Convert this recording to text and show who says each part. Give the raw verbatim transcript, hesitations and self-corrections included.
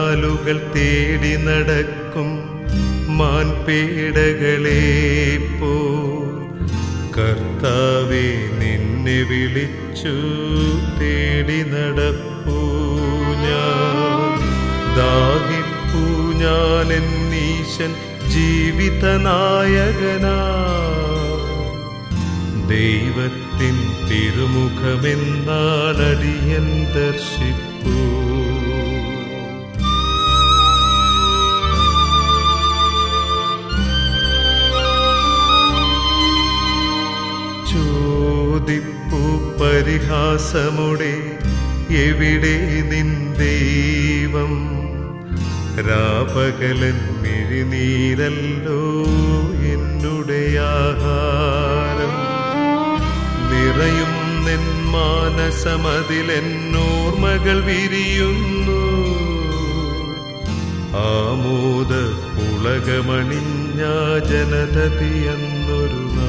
Speaker 1: കാലുകൾ തേടി നടക്കും മാൻപേടകളെ പോ കർത്താവേ നിന്നെ വിളിച്ചു തേടി നടപ്പൂ ഞാൻ. ദാഹിപ്പൂ ഞാൻ എന്നീശൻ ജീവിതനായകനാ. ദൈവത്തിൻ തിരുമുഖമെന്നാലടിയൻ ദർശിപ്പൂ. ചോദിപ്പൂ പരിഹാസമുടെ എവിടെ നിൻ ദൈവം. രാപകലൻ മിഴിനീരല്ലോ എന്നുടെ ആഹാരം. നിറയും നിൻ മാനസമതിലെന്നോർമകൾ വിരിയുന്നു. ആമോദ പുളകമണിഞ്ഞ ജനതതിയെന്നൊരു